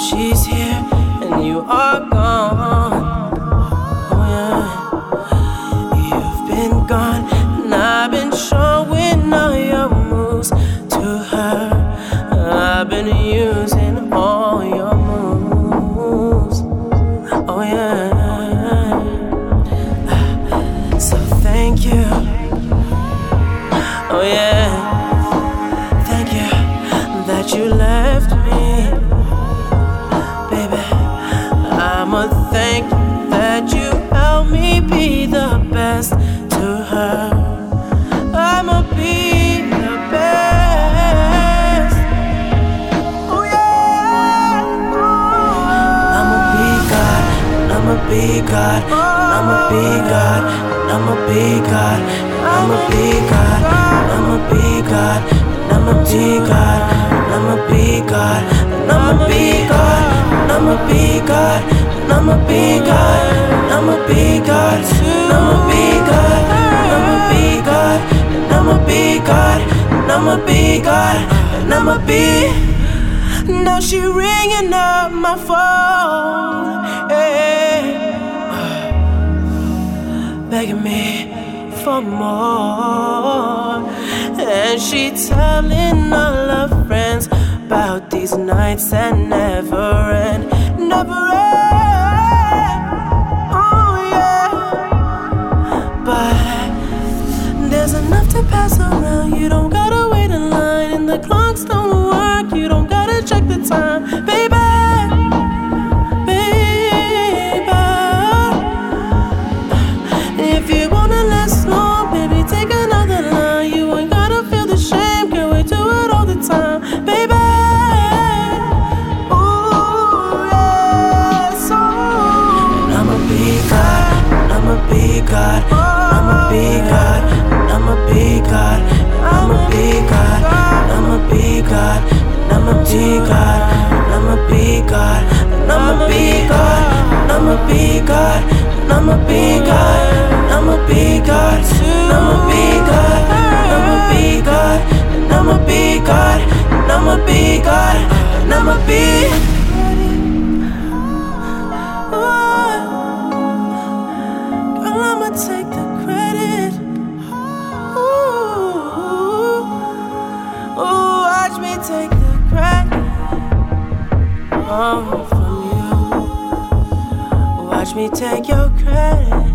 she's here and you are gone. Oh yeah, you've been gone, and I've been showing all your moves to her. I've been using all your moves. Oh yeah. So thank you. Oh yeah. Thank you that you left me, baby. I'ma thank you that you helped me be the best to her. I'ma be the best. Oh yeah. I'ma be God. I'ma be God. I'ma be God. I'ma be God. I'ma be God. I'ma be God. I'ma be God. I'ma be God. I'ma be God. I'ma be God. I'ma be God. I'ma be God. I'ma be God. I'ma be God. I'ma be God. I'ma be God. I'ma be. Now she ringing up my phone, hey, begging me for more. And she telling all her friends about these nights that never end, never end. Oh yeah. But there's enough to pass around. You don't gotta wait in line, and the clocks don't work. You don't gotta check the time, baby. If you wanna last long, baby, take another line. You ain't gotta feel the shame, girl, we do it all the time, baby. Ooh, yes, oh. And I'ma be God, I'ma be God, I'ma be God, I'ma be God, I'ma be God, I'ma be God, I'ma be God, I'ma be God, I'ma be God, I'ma be God, I'ma be God. I'ma be God, I'ma be God, I'ma be God, I'ma be God, I'ma be God, I'ma be. Girl, I'ma take the credit. Ooh, watch me take the credit from you. Watch me take your credit.